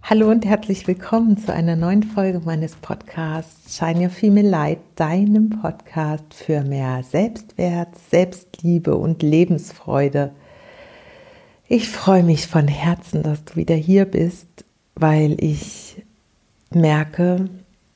Hallo und herzlich willkommen zu einer neuen Folge meines Podcasts Shine Your Female Light, deinem Podcast für mehr Selbstwert, Selbstliebe und Lebensfreude. Ich freue mich von Herzen, dass du wieder hier bist, weil ich merke,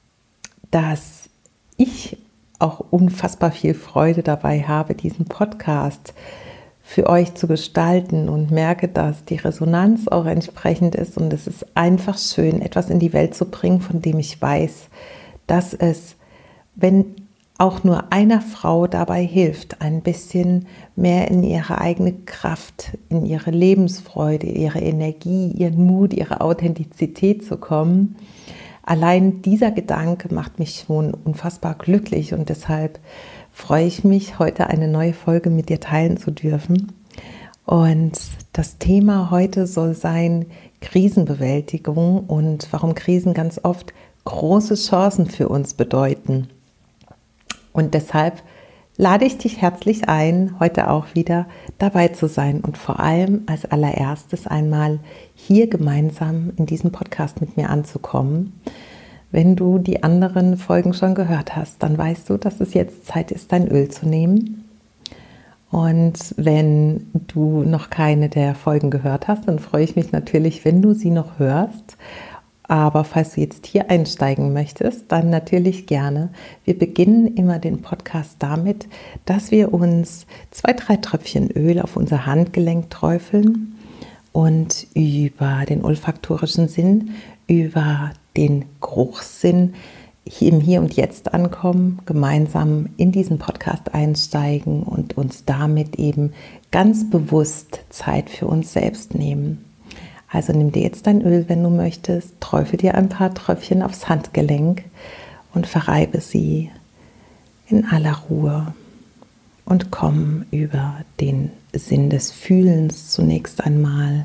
dass ich auch unfassbar viel Freude dabei habe, diesen Podcast für euch zu gestalten und merke, dass die Resonanz auch entsprechend ist und es ist einfach schön, etwas in die Welt zu bringen, von dem ich weiß, dass es, wenn auch nur einer Frau dabei hilft, ein bisschen mehr in ihre eigene Kraft, in ihre Lebensfreude, ihre Energie, ihren Mut, ihre Authentizität zu kommen. Allein dieser Gedanke macht mich schon unfassbar glücklich und deshalb freue ich mich, heute eine neue Folge mit dir teilen zu dürfen. Und das Thema heute soll sein Krisenbewältigung und warum Krisen ganz oft große Chancen für uns bedeuten. Und deshalb lade ich dich herzlich ein, heute auch wieder dabei zu sein und vor allem als allererstes einmal hier gemeinsam in diesem Podcast mit mir anzukommen. Wenn du die anderen Folgen schon gehört hast, dann weißt du, dass es jetzt Zeit ist, dein Öl zu nehmen. Und wenn du noch keine der Folgen gehört hast, dann freue ich mich natürlich, wenn du sie noch hörst. Aber falls du jetzt hier einsteigen möchtest, dann natürlich gerne. Wir beginnen immer den Podcast damit, dass wir uns 2-3 Tröpfchen Öl auf unser Handgelenk träufeln und über den olfaktorischen Sinn, über den Geruchssinn im Hier und Jetzt ankommen, gemeinsam in diesen Podcast einsteigen und uns damit eben ganz bewusst Zeit für uns selbst nehmen. Also nimm dir jetzt dein Öl, wenn du möchtest, träufel dir ein paar Tröpfchen aufs Handgelenk und verreibe sie in aller Ruhe und komm über den Sinn des Fühlens zunächst einmal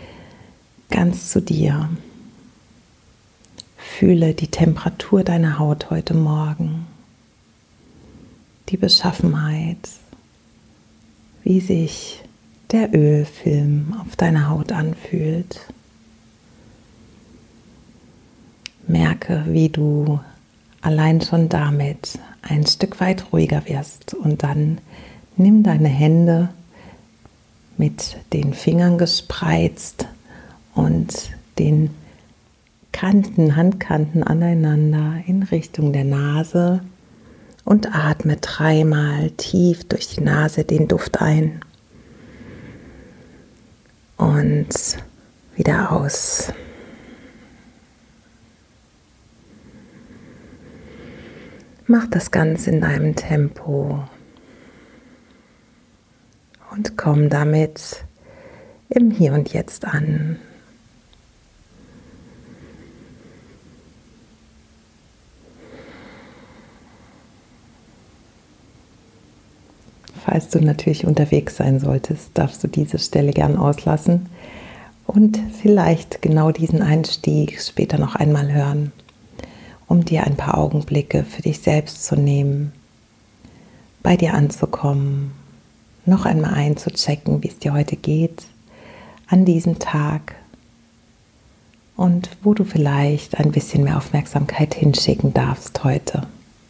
ganz zu dir. Fühle die Temperatur deiner Haut heute Morgen, die Beschaffenheit, wie sich der Ölfilm auf deiner Haut anfühlt. Merke, wie du allein schon damit ein Stück weit ruhiger wirst und dann nimm deine Hände mit den Fingern gespreizt und den Handkanten aneinander in Richtung der Nase und atme 3-mal tief durch die Nase den Duft ein und wieder aus. Mach das Ganze in deinem Tempo und komm damit im Hier und Jetzt an. Falls du natürlich unterwegs sein solltest, darfst du diese Stelle gern auslassen und vielleicht genau diesen Einstieg später noch einmal hören, um dir ein paar Augenblicke für dich selbst zu nehmen, bei dir anzukommen, noch einmal einzuchecken, wie es dir heute geht, an diesem Tag und wo du vielleicht ein bisschen mehr Aufmerksamkeit hinschicken darfst heute.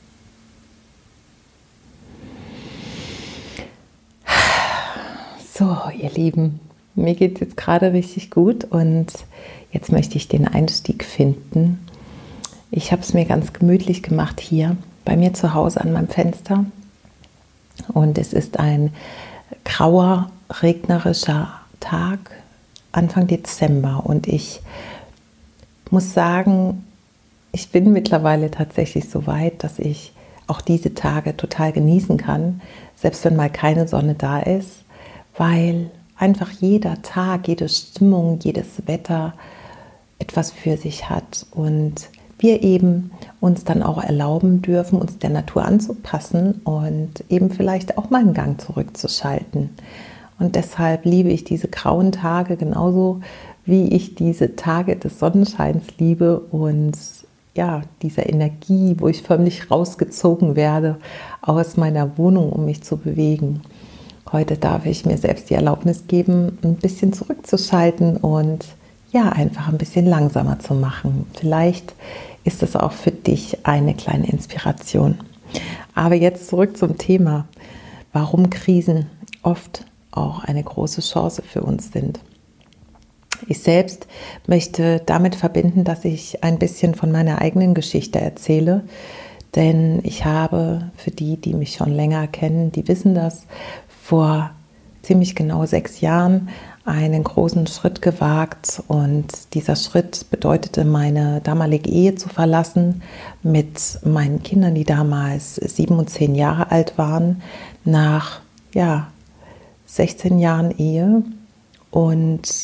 So, ihr Lieben, mir geht es jetzt gerade richtig gut und jetzt möchte ich den Einstieg finden. Ich habe es mir ganz gemütlich gemacht hier bei mir zu Hause an meinem Fenster und es ist ein grauer, regnerischer Tag, Anfang Dezember und ich muss sagen, ich bin mittlerweile tatsächlich so weit, dass ich auch diese Tage total genießen kann, selbst wenn mal keine Sonne da ist. Weil einfach jeder Tag, jede Stimmung, jedes Wetter etwas für sich hat und wir eben uns dann auch erlauben dürfen, uns der Natur anzupassen und eben vielleicht auch mal einen Gang zurückzuschalten. Und deshalb liebe ich diese grauen Tage genauso, wie ich diese Tage des Sonnenscheins liebe und ja, dieser Energie, wo ich förmlich rausgezogen werde aus meiner Wohnung, um mich zu bewegen. Heute darf ich mir selbst die Erlaubnis geben, ein bisschen zurückzuschalten und ja, einfach ein bisschen langsamer zu machen. Vielleicht ist es auch für dich eine kleine Inspiration. Aber jetzt zurück zum Thema, warum Krisen oft auch eine große Chance für uns sind. Ich selbst möchte damit verbinden, dass ich ein bisschen von meiner eigenen Geschichte erzähle, denn ich habe, für die, die mich schon länger kennen, die wissen das, vor ziemlich genau 6 Jahren einen großen Schritt gewagt, und dieser Schritt bedeutete, meine damalige Ehe zu verlassen mit meinen Kindern, die damals 7 und 10 Jahre alt waren, nach 16 Jahren Ehe und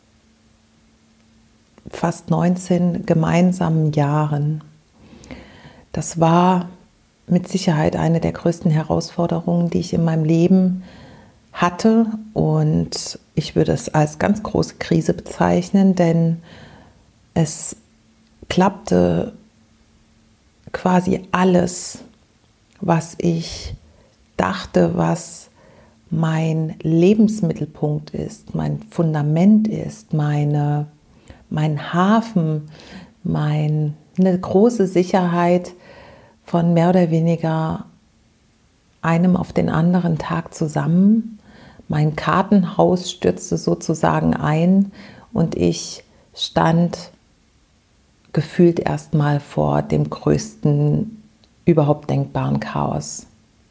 fast 19 gemeinsamen Jahren. Das war mit Sicherheit eine der größten Herausforderungen, die ich in meinem Leben hatte, und ich würde es als ganz große Krise bezeichnen, denn es klappte quasi alles, was ich dachte, was mein Lebensmittelpunkt ist, mein Fundament ist, mein Hafen, eine große Sicherheit von mehr oder weniger einem auf den anderen Tag zusammen. Mein Kartenhaus stürzte sozusagen ein und ich stand gefühlt erstmal vor dem größten überhaupt denkbaren Chaos.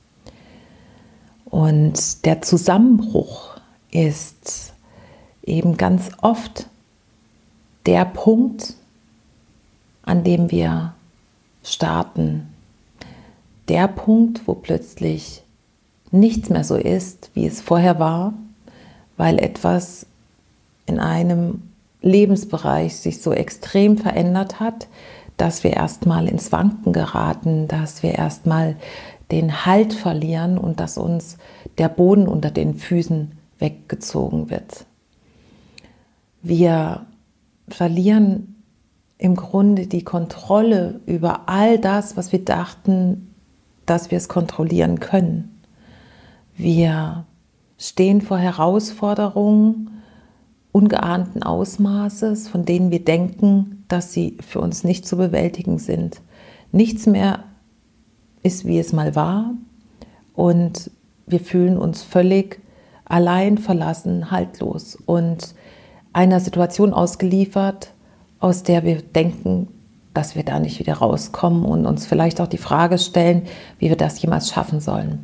Und der Zusammenbruch ist eben ganz oft der Punkt, an dem wir starten. Der Punkt, wo plötzlich nichts mehr so ist, wie es vorher war, weil etwas in einem Lebensbereich sich so extrem verändert hat, dass wir erstmal ins Wanken geraten, dass wir erstmal den Halt verlieren und dass uns der Boden unter den Füßen weggezogen wird. Wir verlieren im Grunde die Kontrolle über all das, was wir dachten, dass wir es kontrollieren können. Wir stehen vor Herausforderungen ungeahnten Ausmaßes, von denen wir denken, dass sie für uns nicht zu bewältigen sind. Nichts mehr ist, wie es mal war, und wir fühlen uns völlig allein, verlassen, haltlos und einer Situation ausgeliefert, aus der wir denken, dass wir da nicht wieder rauskommen und uns vielleicht auch die Frage stellen, wie wir das jemals schaffen sollen.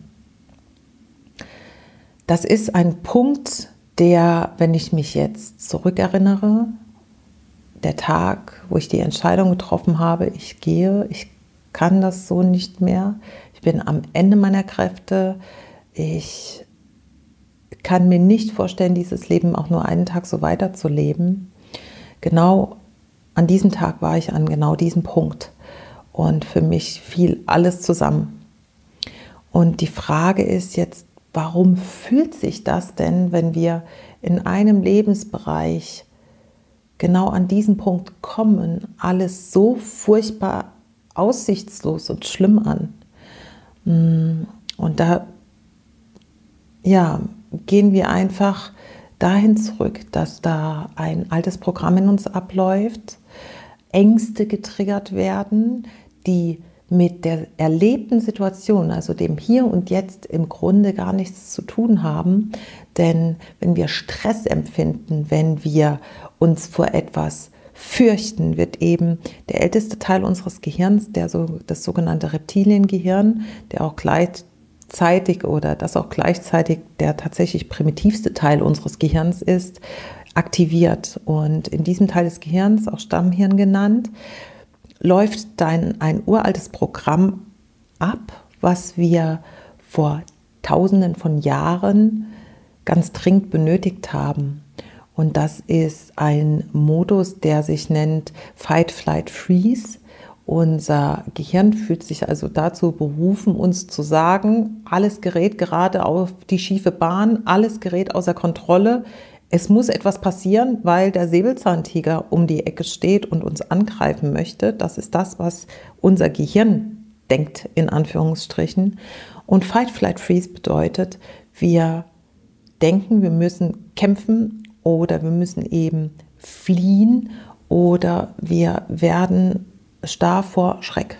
Das ist ein Punkt, der, wenn ich mich jetzt zurückerinnere, der Tag, wo ich die Entscheidung getroffen habe, ich gehe, ich kann das so nicht mehr, ich bin am Ende meiner Kräfte, ich kann mir nicht vorstellen, dieses Leben auch nur einen Tag so weiterzuleben. Genau an diesem Tag war ich an genau diesem Punkt und für mich fiel alles zusammen. Und die Frage ist jetzt, warum fühlt sich das denn, wenn wir in einem Lebensbereich genau an diesen Punkt kommen, alles so furchtbar aussichtslos und schlimm an? Und da gehen wir einfach dahin zurück, dass da ein altes Programm in uns abläuft, Ängste getriggert werden, die mit der erlebten Situation, also dem Hier und Jetzt, im Grunde gar nichts zu tun haben. Denn wenn wir Stress empfinden, wenn wir uns vor etwas fürchten, wird eben der älteste Teil unseres Gehirns, das sogenannte Reptiliengehirn, das auch gleichzeitig der tatsächlich primitivste Teil unseres Gehirns ist, aktiviert. Und in diesem Teil des Gehirns, auch Stammhirn genannt, läuft dann ein uraltes Programm ab, was wir vor Tausenden von Jahren ganz dringend benötigt haben. Und das ist ein Modus, der sich nennt Fight, Flight, Freeze. Unser Gehirn fühlt sich also dazu berufen, uns zu sagen, alles gerät gerade auf die schiefe Bahn, alles gerät außer Kontrolle. Es muss etwas passieren, weil der Säbelzahntiger um die Ecke steht und uns angreifen möchte. Das ist das, was unser Gehirn denkt, in Anführungsstrichen. Und Fight, Flight, Freeze bedeutet, wir denken, wir müssen kämpfen oder wir müssen eben fliehen oder wir werden starr vor Schreck.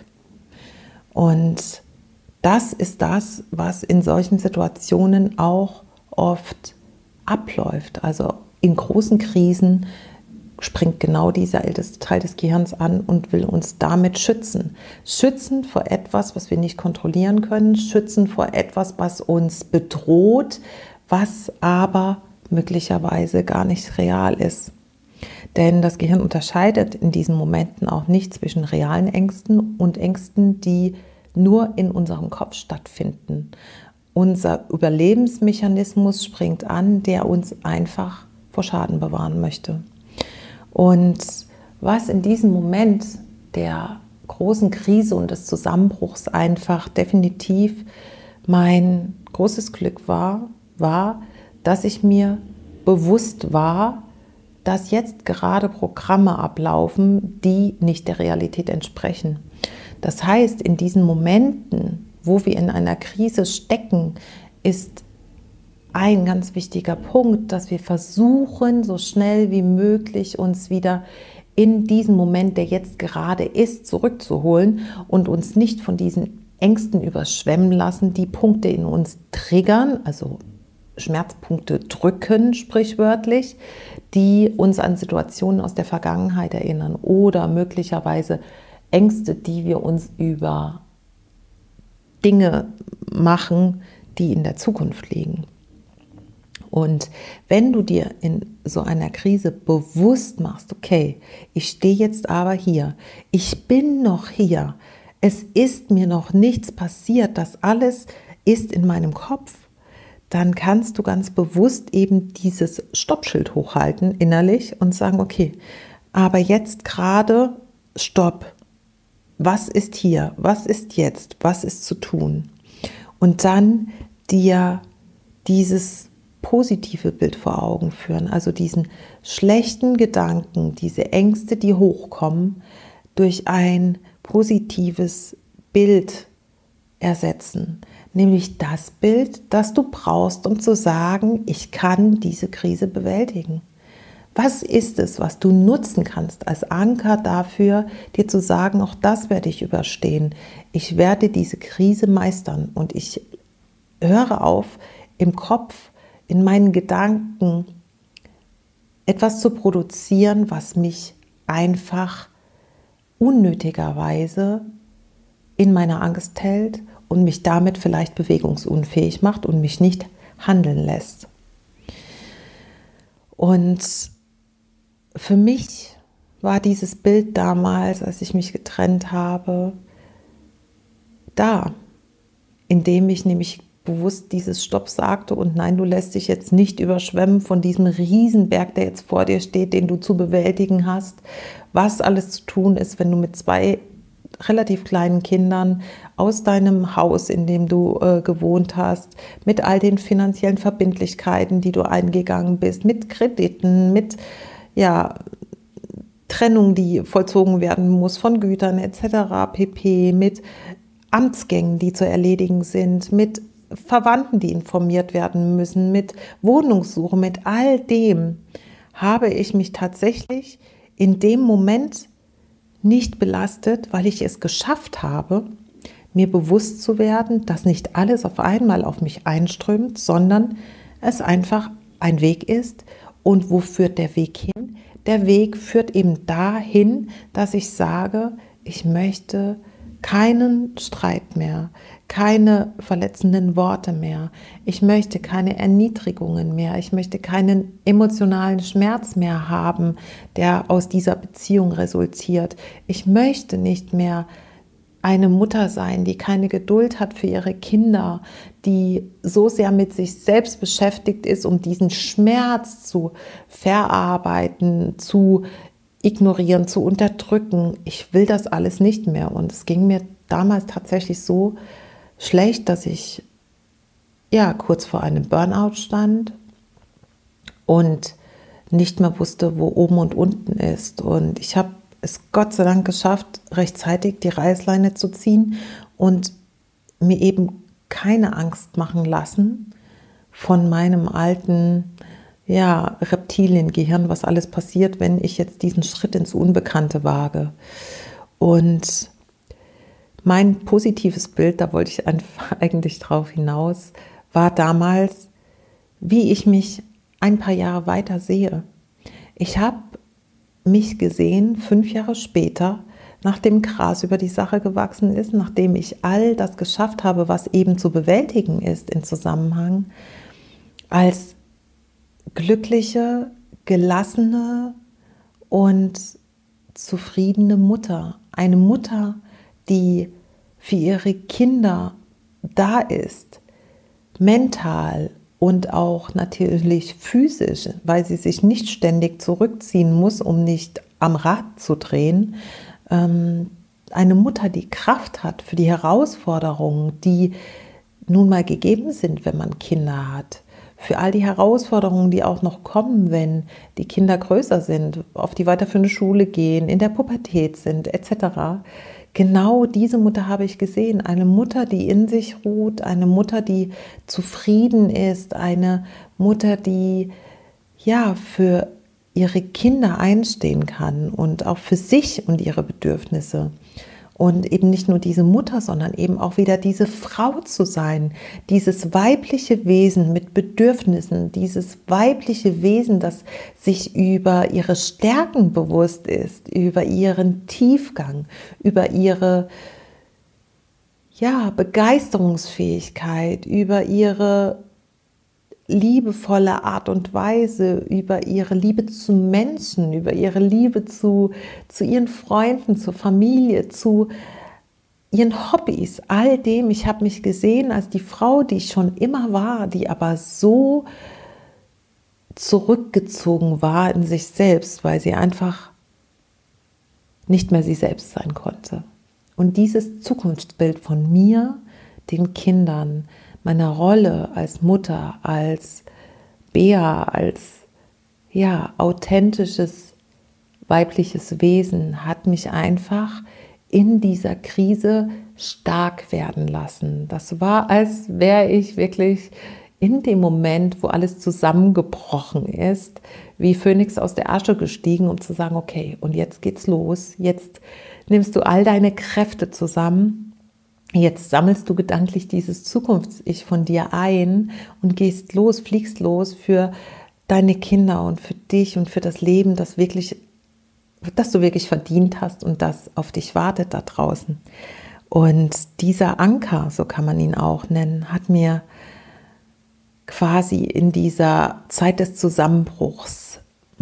Und das ist das, was in solchen Situationen auch oft abläuft. Also in großen Krisen springt genau dieser älteste Teil des Gehirns an und will uns damit schützen. Schützen vor etwas, was wir nicht kontrollieren können, schützen vor etwas, was uns bedroht, was aber möglicherweise gar nicht real ist. Denn das Gehirn unterscheidet in diesen Momenten auch nicht zwischen realen Ängsten und Ängsten, die nur in unserem Kopf stattfinden. Unser Überlebensmechanismus springt an, der uns einfach vor Schaden bewahren möchte. Und was in diesem Moment der großen Krise und des Zusammenbruchs einfach definitiv mein großes Glück war, dass ich mir bewusst war, dass jetzt gerade Programme ablaufen, die nicht der Realität entsprechen. Das heißt, in diesen Momenten, wo wir in einer Krise stecken, ist ein ganz wichtiger Punkt, dass wir versuchen, so schnell wie möglich uns wieder in diesen Moment, der jetzt gerade ist, zurückzuholen und uns nicht von diesen Ängsten überschwemmen lassen, die Punkte in uns triggern, also Schmerzpunkte drücken, sprichwörtlich, die uns an Situationen aus der Vergangenheit erinnern oder möglicherweise Ängste, die wir uns über Dinge machen, die in der Zukunft liegen. Und wenn du dir in so einer Krise bewusst machst, okay, ich stehe jetzt aber hier, ich bin noch hier, es ist mir noch nichts passiert, das alles ist in meinem Kopf, dann kannst du ganz bewusst eben dieses Stoppschild hochhalten innerlich und sagen, okay, aber jetzt gerade Stopp. Was ist hier? Was ist jetzt? Was ist zu tun? Und dann dir dieses positive Bild vor Augen führen, also diesen schlechten Gedanken, diese Ängste, die hochkommen, durch ein positives Bild ersetzen. Nämlich das Bild, das du brauchst, um zu sagen, ich kann diese Krise bewältigen. Was ist es, was du nutzen kannst als Anker dafür, dir zu sagen, auch das werde ich überstehen. Ich werde diese Krise meistern und ich höre auf, im Kopf, in meinen Gedanken etwas zu produzieren, was mich einfach unnötigerweise in meiner Angst hält und mich damit vielleicht bewegungsunfähig macht und mich nicht handeln lässt. Und für mich war dieses Bild damals, als ich mich getrennt habe, da, indem ich nämlich bewusst dieses Stopp sagte und nein, du lässt dich jetzt nicht überschwemmen von diesem Riesenberg, der jetzt vor dir steht, den du zu bewältigen hast, was alles zu tun ist, wenn du mit 2 relativ kleinen Kindern aus deinem Haus, in dem du gewohnt hast, mit all den finanziellen Verbindlichkeiten, die du eingegangen bist, mit Krediten, mit Trennung, die vollzogen werden muss von Gütern etc. pp., mit Amtsgängen, die zu erledigen sind, mit Verwandten, die informiert werden müssen, mit Wohnungssuche, mit all dem habe ich mich tatsächlich in dem Moment nicht belastet, weil ich es geschafft habe, mir bewusst zu werden, dass nicht alles auf einmal auf mich einströmt, sondern es einfach ein Weg ist. Und wo führt der Weg hin? Der Weg führt eben dahin, dass ich sage, ich möchte keinen Streit mehr, keine verletzenden Worte mehr, ich möchte keine Erniedrigungen mehr, ich möchte keinen emotionalen Schmerz mehr haben, der aus dieser Beziehung resultiert. Ich möchte nicht mehr eine Mutter sein, die keine Geduld hat für ihre Kinder, die so sehr mit sich selbst beschäftigt ist, um diesen Schmerz zu verarbeiten, zu ignorieren, zu unterdrücken. Ich will das alles nicht mehr. Und es ging mir damals tatsächlich so schlecht, dass ich kurz vor einem Burnout stand und nicht mehr wusste, wo oben und unten ist. Und ich habe es Gott sei Dank geschafft, rechtzeitig die Reißleine zu ziehen und mir eben keine Angst machen lassen von meinem alten Reptiliengehirn, was alles passiert, wenn ich jetzt diesen Schritt ins Unbekannte wage. Und mein positives Bild, da wollte ich eigentlich drauf hinaus, war damals, wie ich mich ein paar Jahre weiter sehe. Ich habe mich gesehen 5 Jahre später, nachdem Gras über die Sache gewachsen ist, nachdem ich all das geschafft habe, was eben zu bewältigen ist im Zusammenhang, als glückliche, gelassene und zufriedene Mutter. Eine Mutter, die für ihre Kinder da ist, mental und auch natürlich physisch, weil sie sich nicht ständig zurückziehen muss, um nicht am Rad zu drehen. Eine Mutter, die Kraft hat für die Herausforderungen, die nun mal gegeben sind, wenn man Kinder hat. Für all die Herausforderungen, die auch noch kommen, wenn die Kinder größer sind, auf die weiterführende Schule gehen, in der Pubertät sind, etc. Genau diese Mutter habe ich gesehen. Eine Mutter, die in sich ruht, eine Mutter, die zufrieden ist, eine Mutter, die für ihre Kinder einstehen kann und auch für sich und ihre Bedürfnisse. Und eben nicht nur diese Mutter, sondern eben auch wieder diese Frau zu sein, dieses weibliche Wesen mit Bedürfnissen, dieses weibliche Wesen, das sich über ihre Stärken bewusst ist, über ihren Tiefgang, über ihre Begeisterungsfähigkeit, über ihre liebevolle Art und Weise, über ihre Liebe zu Menschen, über ihre Liebe zu ihren Freunden, zur Familie, zu ihren Hobbys, all dem. Ich habe mich gesehen als die Frau, die ich schon immer war, die aber so zurückgezogen war in sich selbst, weil sie einfach nicht mehr sie selbst sein konnte. Und dieses Zukunftsbild von mir, den Kindern, meiner Rolle als Mutter, als Bea, als authentisches weibliches Wesen hat mich einfach in dieser Krise stark werden lassen. Das war, als wäre ich wirklich in dem Moment, wo alles zusammengebrochen ist, wie Phönix aus der Asche gestiegen, um zu sagen, okay, und jetzt geht's los. Jetzt nimmst du all deine Kräfte zusammen. Jetzt sammelst du gedanklich dieses Zukunfts-Ich von dir ein und gehst los, fliegst los für deine Kinder und für dich und für das Leben, das du wirklich verdient hast und das auf dich wartet da draußen. Und dieser Anker, so kann man ihn auch nennen, hat mir quasi in dieser Zeit des Zusammenbruchs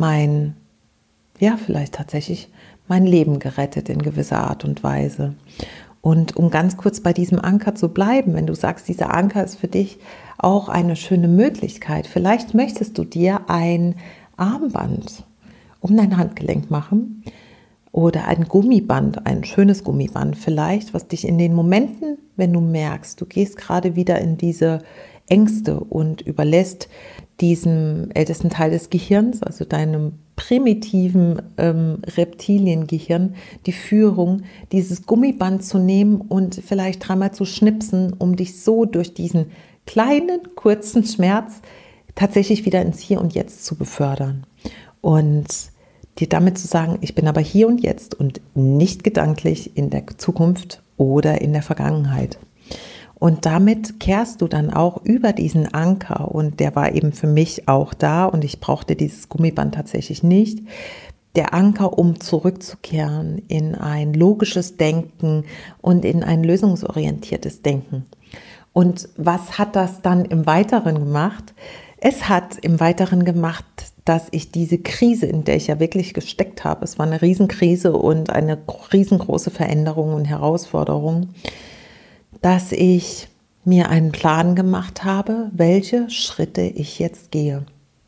vielleicht tatsächlich mein Leben gerettet in gewisser Art und Weise. Und um ganz kurz bei diesem Anker zu bleiben, wenn du sagst, dieser Anker ist für dich auch eine schöne Möglichkeit, vielleicht möchtest du dir ein Armband um dein Handgelenk machen oder ein Gummiband, ein schönes Gummiband vielleicht, was dich in den Momenten, wenn du merkst, du gehst gerade wieder in diese Ängste und überlässt diesem ältesten Teil des Gehirns, also deinem primitiven Reptiliengehirn, die Führung, dieses Gummiband zu nehmen und vielleicht 3-mal zu schnipsen, um dich so durch diesen kleinen, kurzen Schmerz tatsächlich wieder ins Hier und Jetzt zu befördern. Und dir damit zu sagen, ich bin aber hier und jetzt und nicht gedanklich in der Zukunft oder in der Vergangenheit. Und damit kehrst du dann auch über diesen Anker, und der war eben für mich auch da und ich brauchte dieses Gummiband tatsächlich nicht, der Anker, um zurückzukehren in ein logisches Denken und in ein lösungsorientiertes Denken. Und was hat das dann im Weiteren gemacht? Es hat im Weiteren gemacht, dass ich diese Krise, in der ich ja wirklich gesteckt habe, es war eine Riesenkrise und eine riesengroße Veränderung und Herausforderung, dass ich mir einen Plan gemacht habe, welche Schritte ich jetzt gehe.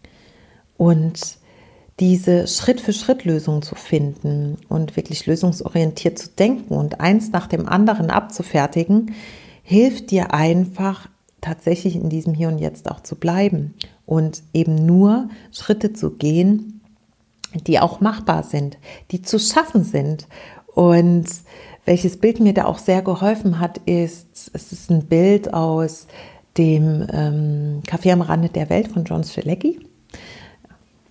Und diese Schritt-für-Schritt-Lösung zu finden und wirklich lösungsorientiert zu denken und eins nach dem anderen abzufertigen, hilft dir einfach tatsächlich in diesem Hier und Jetzt auch zu bleiben und eben nur Schritte zu gehen, die auch machbar sind, die zu schaffen sind. Und welches Bild mir da auch sehr geholfen hat, es ist ein Bild aus dem Café am Rande der Welt von John Strelecki.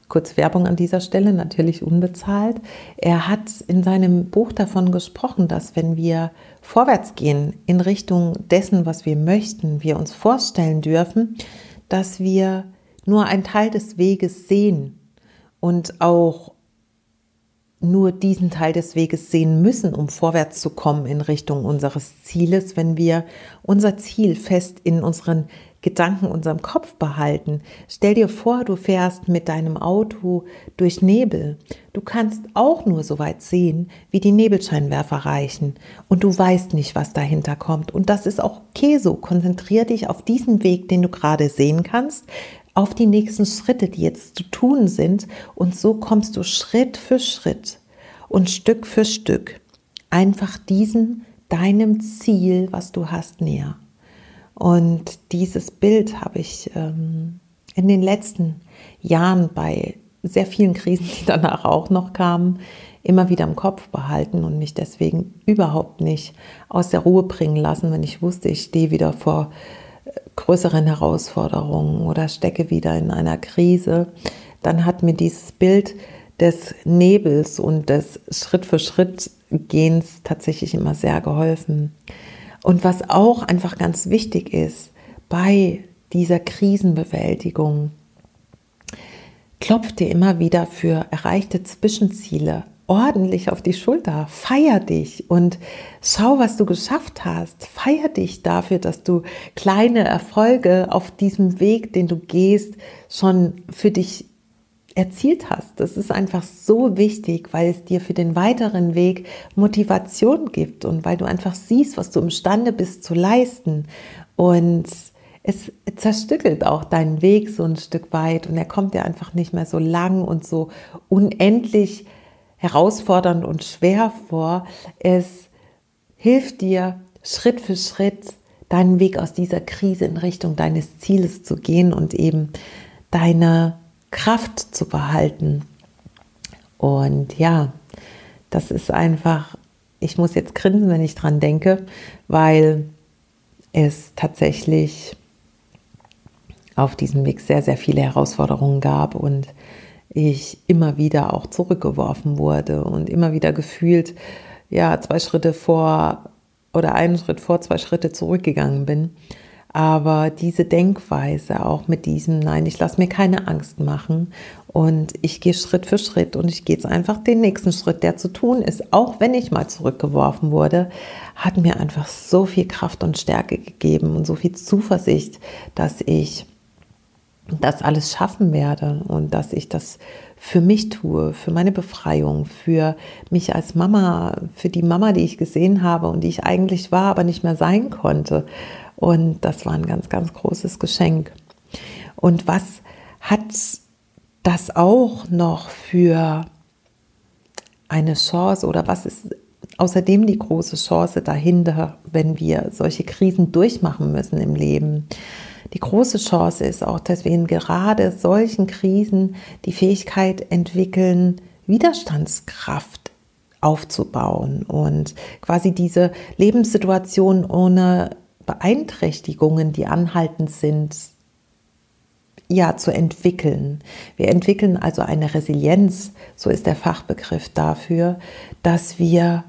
Kurz Werbung an dieser Stelle, natürlich unbezahlt. Er hat in seinem Buch davon gesprochen, dass wenn wir vorwärts gehen in Richtung dessen, was wir möchten, wir uns vorstellen dürfen, dass wir nur einen Teil des Weges sehen und auch nur diesen Teil des Weges sehen müssen, um vorwärts zu kommen in Richtung unseres Zieles, wenn wir unser Ziel fest in unseren Gedanken, unserem Kopf behalten. Stell dir vor, du fährst mit deinem Auto durch Nebel. Du kannst auch nur so weit sehen, wie die Nebelscheinwerfer reichen. Und du weißt nicht, was dahinter kommt. Und das ist auch okay so. Konzentrier dich auf diesen Weg, den du gerade sehen kannst, auf die nächsten Schritte, die jetzt zu tun sind. Und so kommst du Schritt für Schritt und Stück für Stück einfach deinem Ziel, was du hast, näher. Und dieses Bild habe ich in den letzten Jahren bei sehr vielen Krisen, die danach auch noch kamen, immer wieder im Kopf behalten und mich deswegen überhaupt nicht aus der Ruhe bringen lassen, wenn ich wusste, ich stehe wieder vor größeren Herausforderungen oder stecke wieder in einer Krise. Dann hat mir dieses Bild des Nebels und des Schritt-für-Schritt-Gehens tatsächlich immer sehr geholfen. Und was auch einfach ganz wichtig ist bei dieser Krisenbewältigung, klopf dir immer wieder für erreichte Zwischenziele ordentlich auf die Schulter, feier dich und schau, was du geschafft hast, feier dich dafür, dass du kleine Erfolge auf diesem Weg, den du gehst, schon für dich erzielt hast. Das ist einfach so wichtig, weil es dir für den weiteren Weg Motivation gibt und weil du einfach siehst, was du imstande bist zu leisten. Und es zerstückelt auch deinen Weg so ein Stück weit und er kommt dir einfach nicht mehr so lang und so unendlich herausfordernd und schwer vor. Es hilft dir Schritt für Schritt deinen Weg aus dieser Krise in Richtung deines Zieles zu gehen und eben deine Kraft zu behalten. Und ja, das ist einfach, ich muss jetzt grinsen, wenn ich dran denke, weil es tatsächlich auf diesem Weg sehr, sehr viele Herausforderungen gab und ich immer wieder auch zurückgeworfen wurde und immer wieder gefühlt, ja, 2 Schritte vor oder einen Schritt vor, 2 Schritte zurückgegangen bin. Aber diese Denkweise auch mit diesem, nein, ich lasse mir keine Angst machen und ich gehe Schritt für Schritt und ich gehe jetzt einfach den nächsten Schritt, der zu tun ist, auch wenn ich mal zurückgeworfen wurde, hat mir einfach so viel Kraft und Stärke gegeben und so viel Zuversicht, dass ich das alles schaffen werde und dass ich das für mich tue, für meine Befreiung, für mich als Mama, für die Mama, die ich gesehen habe und die ich eigentlich war, aber nicht mehr sein konnte. Und das war ein ganz, ganz großes Geschenk. Und was hat das auch noch für eine Chance oder was ist außerdem die große Chance dahinter, wenn wir solche Krisen durchmachen müssen im Leben? Die große Chance ist auch, dass wir in gerade solchen Krisen die Fähigkeit entwickeln, Widerstandskraft aufzubauen und quasi diese Lebenssituation ohne Beeinträchtigungen, die anhaltend sind, ja, zu entwickeln. Wir entwickeln also eine Resilienz, so ist der Fachbegriff dafür, dass wir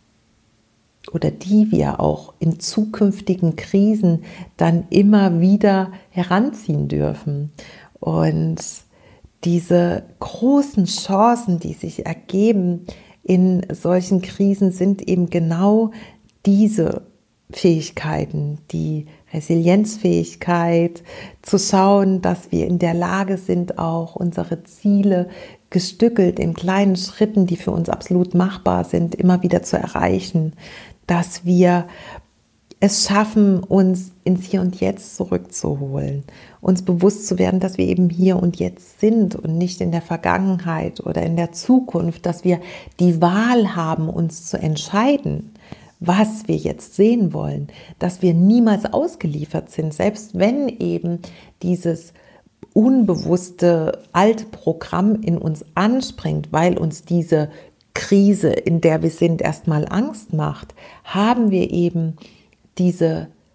oder die wir auch in zukünftigen Krisen dann immer wieder heranziehen dürfen. Und diese großen Chancen, die sich ergeben in solchen Krisen, sind eben genau diese Fähigkeiten, die Resilienzfähigkeit, zu schauen, dass wir in der Lage sind, auch unsere Ziele gestückelt in kleinen Schritten, die für uns absolut machbar sind, immer wieder zu erreichen, dass wir es schaffen, uns ins Hier und Jetzt zurückzuholen, uns bewusst zu werden, dass wir eben hier und jetzt sind und nicht in der Vergangenheit oder in der Zukunft, dass wir die Wahl haben, uns zu entscheiden, was wir jetzt sehen wollen, dass wir niemals ausgeliefert sind, selbst wenn eben dieses unbewusste alte Programm in uns anspringt, weil uns diese Krise, in der wir sind, erstmal Angst macht, haben wir eben diese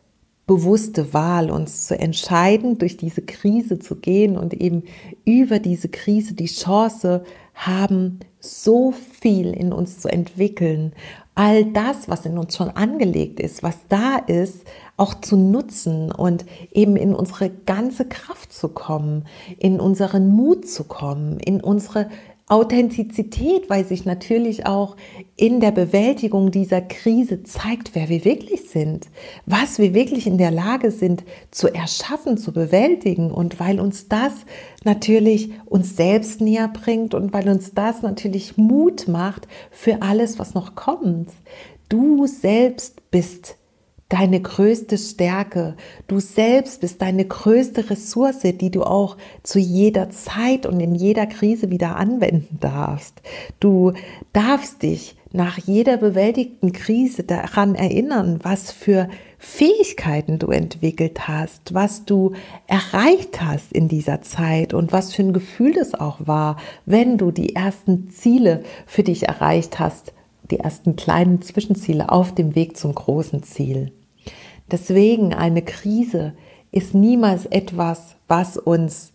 bewusste Wahl, uns zu entscheiden, durch diese Krise zu gehen und eben über diese Krise die Chance haben, so viel in uns zu entwickeln, all das, was in uns schon angelegt ist, was da ist, auch zu nutzen und eben in unsere ganze Kraft zu kommen, in unseren Mut zu kommen, in unsere Authentizität, weil sich natürlich auch in der Bewältigung dieser Krise zeigt, wer wir wirklich sind, was wir wirklich in der Lage sind zu erschaffen, zu bewältigen, und weil uns das natürlich uns selbst näher bringt und weil uns das natürlich Mut macht für alles, was noch kommt. Du selbst bist deine größte Stärke. Du selbst bist deine größte Ressource, die du auch zu jeder Zeit und in jeder Krise wieder anwenden darfst. Du darfst dich nach jeder bewältigten Krise daran erinnern, was für Fähigkeiten du entwickelt hast, was du erreicht hast in dieser Zeit und was für ein Gefühl es auch war, wenn du die ersten Ziele für dich erreicht hast, die ersten kleinen Zwischenziele auf dem Weg zum großen Ziel. Deswegen, eine Krise ist niemals etwas, was uns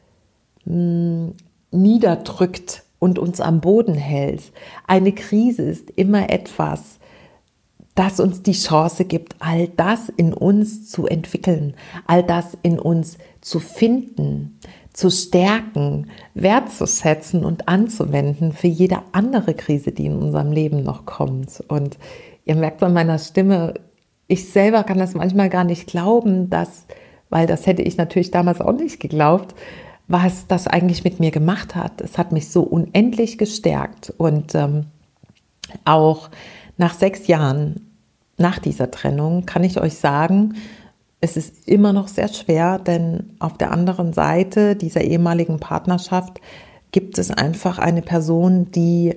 niederdrückt und uns am Boden hält. Eine Krise ist immer etwas, das uns die Chance gibt, all das in uns zu entwickeln, all das in uns zu finden, zu stärken, wertzuschätzen und anzuwenden für jede andere Krise, die in unserem Leben noch kommt. Und ihr merkt an meiner Stimme, ich selber kann das manchmal gar nicht glauben, weil das hätte ich natürlich damals auch nicht geglaubt, was das eigentlich mit mir gemacht hat. Es hat mich so unendlich gestärkt. Und auch nach 6 Jahren nach dieser Trennung kann ich euch sagen, es ist immer noch sehr schwer, denn auf der anderen Seite dieser ehemaligen Partnerschaft gibt es einfach eine Person, die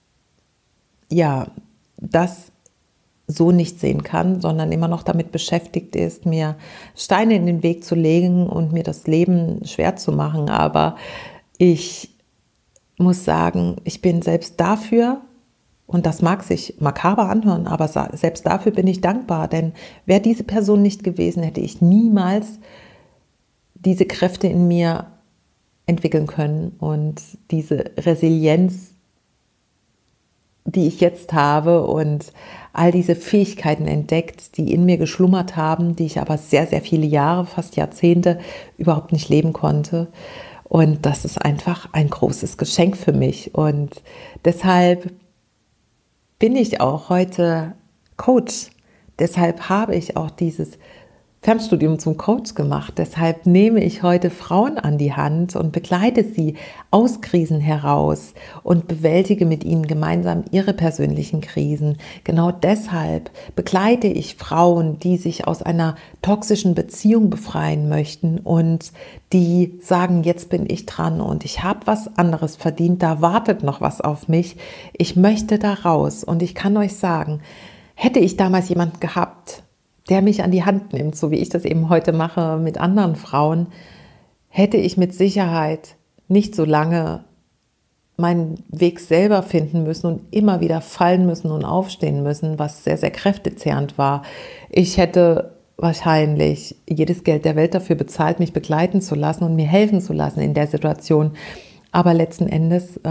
das so nicht sehen kann, sondern immer noch damit beschäftigt ist, mir Steine in den Weg zu legen und mir das Leben schwer zu machen. Aber ich muss sagen, ich bin selbst dafür, und das mag sich makaber anhören, aber selbst dafür bin ich dankbar, denn wäre diese Person nicht gewesen, hätte ich niemals diese Kräfte in mir entwickeln können und diese Resilienz, die ich jetzt habe, und all diese Fähigkeiten entdeckt, die in mir geschlummert haben, die ich aber sehr, sehr viele Jahre, fast Jahrzehnte überhaupt nicht leben konnte. Und das ist einfach ein großes Geschenk für mich. Und deshalb bin ich auch heute Coach. Deshalb habe ich auch dieses Fernstudium zum Coach gemacht. Deshalb nehme ich heute Frauen an die Hand und begleite sie aus Krisen heraus und bewältige mit ihnen gemeinsam ihre persönlichen Krisen. Genau deshalb begleite ich Frauen, die sich aus einer toxischen Beziehung befreien möchten und die sagen, jetzt bin ich dran und ich habe was anderes verdient, da wartet noch was auf mich. Ich möchte da raus. Und ich kann euch sagen, hätte ich damals jemanden gehabt, der mich an die Hand nimmt, so wie ich das eben heute mache mit anderen Frauen, hätte ich mit Sicherheit nicht so lange meinen Weg selber finden müssen und immer wieder fallen müssen und aufstehen müssen, was sehr, sehr kräftezehrend war. Ich hätte wahrscheinlich jedes Geld der Welt dafür bezahlt, mich begleiten zu lassen und mir helfen zu lassen in der Situation. Aber letzten Endes,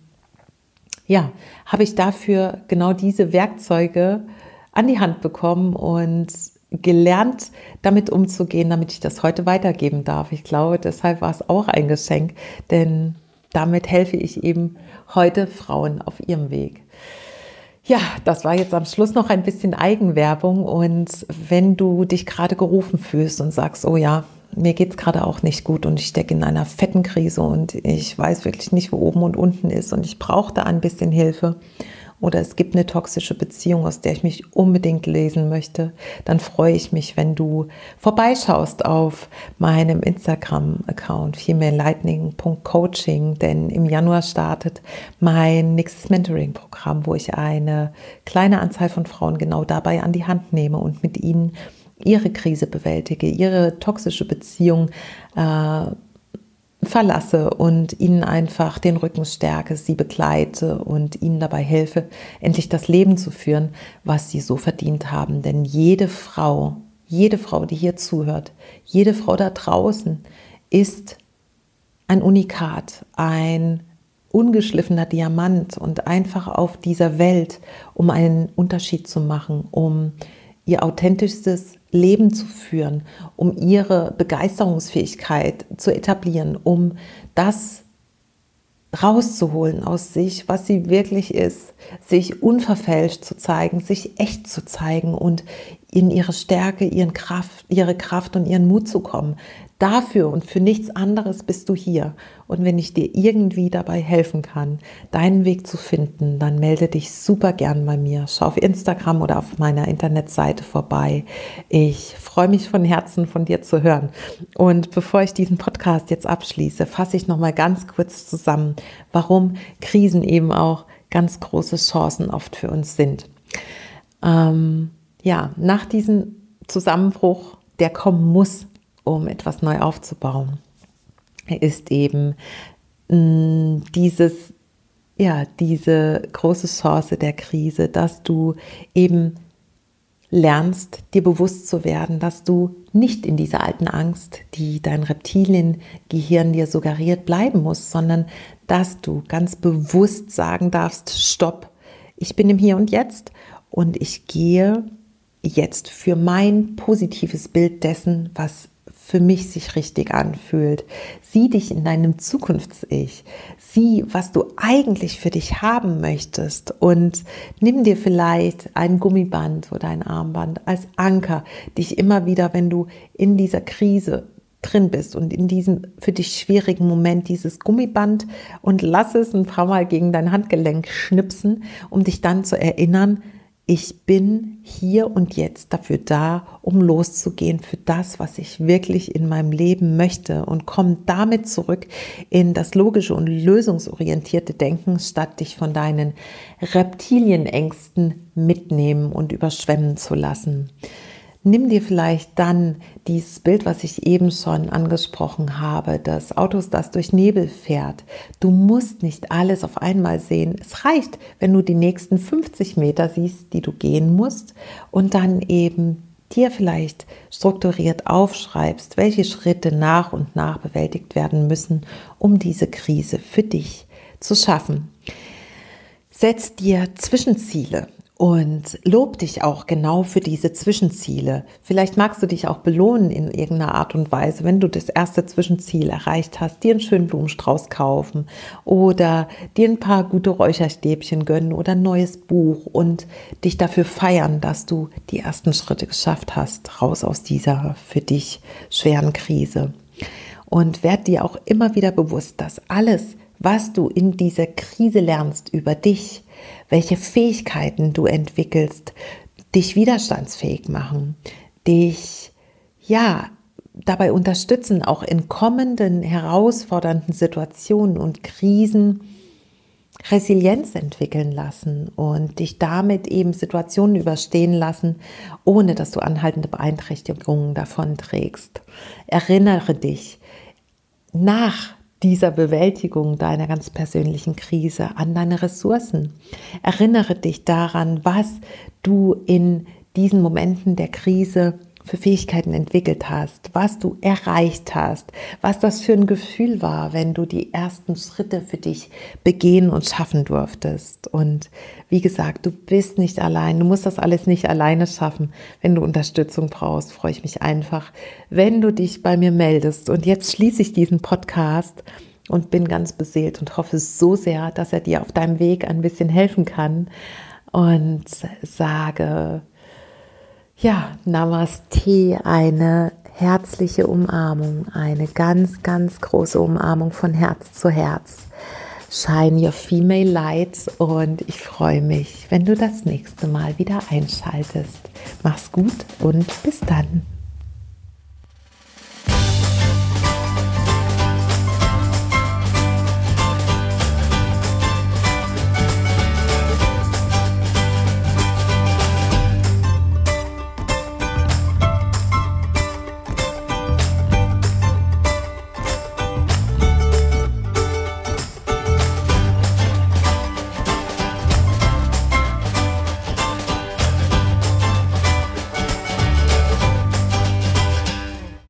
habe ich dafür genau diese Werkzeuge an die Hand bekommen und gelernt, damit umzugehen, damit ich das heute weitergeben darf. Ich glaube, deshalb war es auch ein Geschenk, denn damit helfe ich eben heute Frauen auf ihrem Weg. Ja, das war jetzt am Schluss noch ein bisschen Eigenwerbung, und wenn du dich gerade gerufen fühlst und sagst, oh ja, mir geht es gerade auch nicht gut und ich stecke in einer fetten Krise und ich weiß wirklich nicht, wo oben und unten ist und ich brauche da ein bisschen Hilfe, oder es gibt eine toxische Beziehung, aus der ich mich unbedingt lesen möchte, dann freue ich mich, wenn du vorbeischaust auf meinem Instagram-Account femalelightning.coaching, denn im Januar startet mein nächstes Mentoring-Programm, wo ich eine kleine Anzahl von Frauen genau dabei an die Hand nehme und mit ihnen ihre Krise bewältige, ihre toxische Beziehung verlasse und ihnen einfach den Rücken stärke, sie begleite und ihnen dabei helfe, endlich das Leben zu führen, was sie so verdient haben. Denn jede Frau jede Frau, die hier zuhört, jede Frau da draußen ist ein Unikat, ein ungeschliffener Diamant und einfach auf dieser Welt, um einen Unterschied zu machen, um ihr authentischstes Leben zu führen, um ihre Begeisterungsfähigkeit zu etablieren, um das rauszuholen aus sich, was sie wirklich ist, sich unverfälscht zu zeigen, sich echt zu zeigen und in ihre Stärke, ihre Kraft und ihren Mut zu kommen. Dafür und für nichts anderes bist du hier. Und wenn ich dir irgendwie dabei helfen kann, deinen Weg zu finden, dann melde dich super gern bei mir. Schau auf Instagram oder auf meiner Internetseite vorbei. Ich freue mich von Herzen, von dir zu hören. Und bevor ich diesen Podcast jetzt abschließe, fasse ich nochmal ganz kurz zusammen, warum Krisen eben auch ganz große Chancen oft für uns sind. Nach diesem Zusammenbruch, der kommen muss, um etwas neu aufzubauen, ist eben diese große Chance der Krise, dass du eben lernst, dir bewusst zu werden, dass du nicht in dieser alten Angst, die dein Reptiliengehirn dir suggeriert, bleiben musst, sondern dass du ganz bewusst sagen darfst, stopp, ich bin im Hier und Jetzt und ich gehe jetzt für mein positives Bild dessen, was für mich sich richtig anfühlt. Sieh dich in deinem Zukunfts-Ich. Sieh, was du eigentlich für dich haben möchtest und nimm dir vielleicht ein Gummiband oder ein Armband als Anker, dich immer wieder, wenn du in dieser Krise drin bist und in diesem für dich schwierigen Moment dieses Gummiband und lass es ein paar Mal gegen dein Handgelenk schnipsen, um dich dann zu erinnern, ich bin hier und jetzt dafür da, um loszugehen für das, was ich wirklich in meinem Leben möchte und komme damit zurück in das logische und lösungsorientierte Denken, statt dich von deinen Reptilienängsten mitnehmen und überschwemmen zu lassen. Nimm dir vielleicht dann dieses Bild, was ich eben schon angesprochen habe, des Autos, das durch Nebel fährt. Du musst nicht alles auf einmal sehen. Es reicht, wenn du die nächsten 50 Meter siehst, die du gehen musst und dann eben dir vielleicht strukturiert aufschreibst, welche Schritte nach und nach bewältigt werden müssen, um diese Krise für dich zu schaffen. Setz dir Zwischenziele. Und lob dich auch genau für diese Zwischenziele. Vielleicht magst du dich auch belohnen in irgendeiner Art und Weise, wenn du das erste Zwischenziel erreicht hast, dir einen schönen Blumenstrauß kaufen oder dir ein paar gute Räucherstäbchen gönnen oder ein neues Buch und dich dafür feiern, dass du die ersten Schritte geschafft hast, raus aus dieser für dich schweren Krise. Und werd dir auch immer wieder bewusst, dass alles, was du in dieser Krise lernst über dich, welche Fähigkeiten du entwickelst, dich widerstandsfähig machen, dich dabei unterstützen, auch in kommenden herausfordernden Situationen und Krisen Resilienz entwickeln lassen und dich damit eben Situationen überstehen lassen, ohne dass du anhaltende Beeinträchtigungen davon trägst. Erinnere dich nach dieser Bewältigung deiner ganz persönlichen Krise an deine Ressourcen. Erinnere dich daran, was du in diesen Momenten der Krise für Fähigkeiten entwickelt hast, was du erreicht hast, was das für ein Gefühl war, wenn du die ersten Schritte für dich begehen und schaffen durftest. Und wie gesagt, du bist nicht allein, du musst das alles nicht alleine schaffen. Wenn du Unterstützung brauchst, freue ich mich einfach, wenn du dich bei mir meldest. Und jetzt schließe ich diesen Podcast und bin ganz beseelt und hoffe so sehr, dass er dir auf deinem Weg ein bisschen helfen kann und sage: Namaste, eine herzliche Umarmung, eine ganz, ganz große Umarmung von Herz zu Herz. Shine your female light und ich freue mich, wenn du das nächste Mal wieder einschaltest. Mach's gut und bis dann.